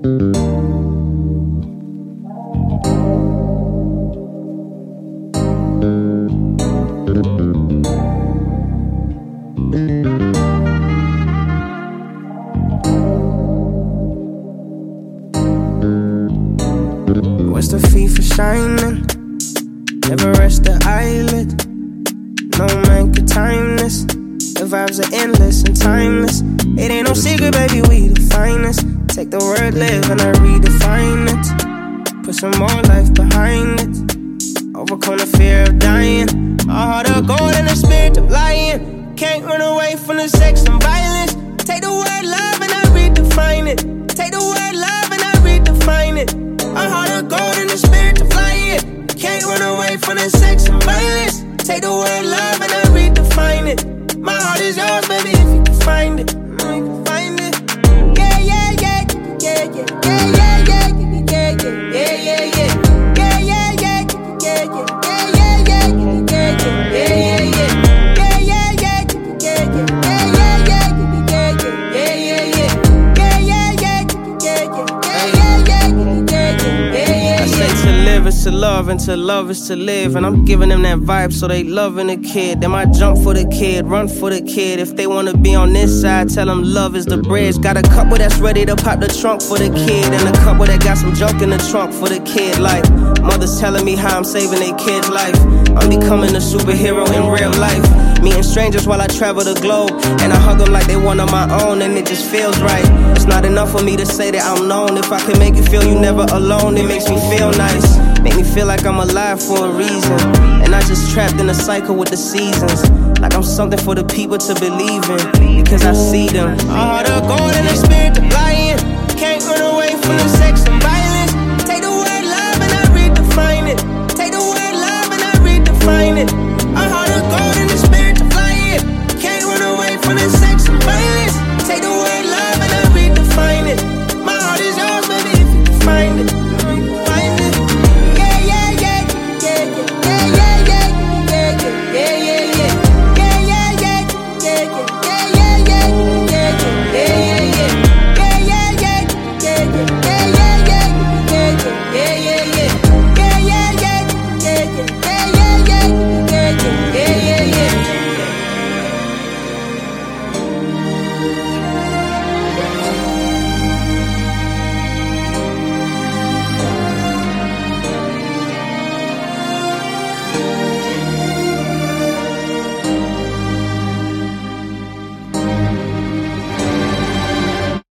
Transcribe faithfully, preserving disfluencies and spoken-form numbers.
What's the fee for shining? Never rest the eyelid. No man can time this. The vibes are endless and timeless. It ain't no secret, baby, we the finest. Take the word live and I redefine it. Put some more life behind it. Overcome the fear of dying. A heart of gold and a spirit of lying. Can't run away from the sex and violence. Take the word love and I redefine it. Take the word love and I redefine it. A heart of gold and a spirit of lying. Can't run away from the sex and violence. Take the word love and I redefine it. My heart is yours, baby, if you can find it. You can find it. Yeah, yeah, yeah, yeah, yeah, yeah, yeah, yeah, yeah, yeah, yeah, yeah, yeah. It's to love and to love is to live. And I'm giving them that vibe so they loving the kid. They might jump for the kid, run for the kid. If they wanna be on this side, tell them love is the bridge. Got a couple that's ready to pop the trunk for the kid, and a couple that got some junk in the trunk for the kid. Like mothers telling me how I'm saving their kid's life. I'm becoming a superhero in real life. Meeting strangers while I travel the globe, and I hug them like they one of my own, and it just feels right. It's not enough for me to say that I'm known. If I can make you feel you never alone, it makes me feel nice. Make me feel like I'm alive for a reason, and not just trapped in a cycle with the seasons. Like I'm something for the people to believe in, because I see them. A heart of gold and a